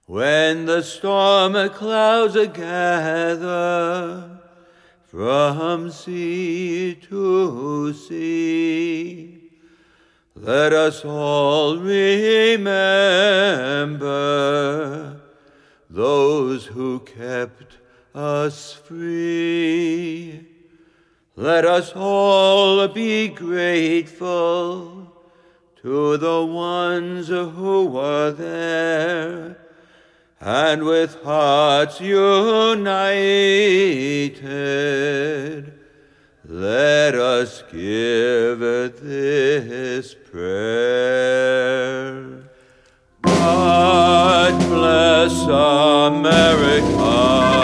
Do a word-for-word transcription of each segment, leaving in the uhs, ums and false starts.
When the storm clouds gather from sea to sea, let us all remember those who kept us free. Let us all be grateful to the ones who were there, and with hearts united, let us give this prayer. God bless America,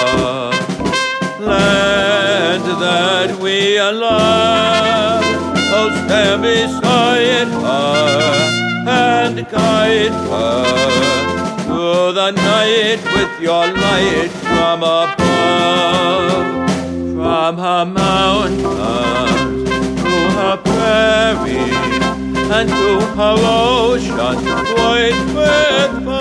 land that we love. Oh, stand beside her and guide her through the night with your light from above. From her mountains to her prairies and to her ocean white with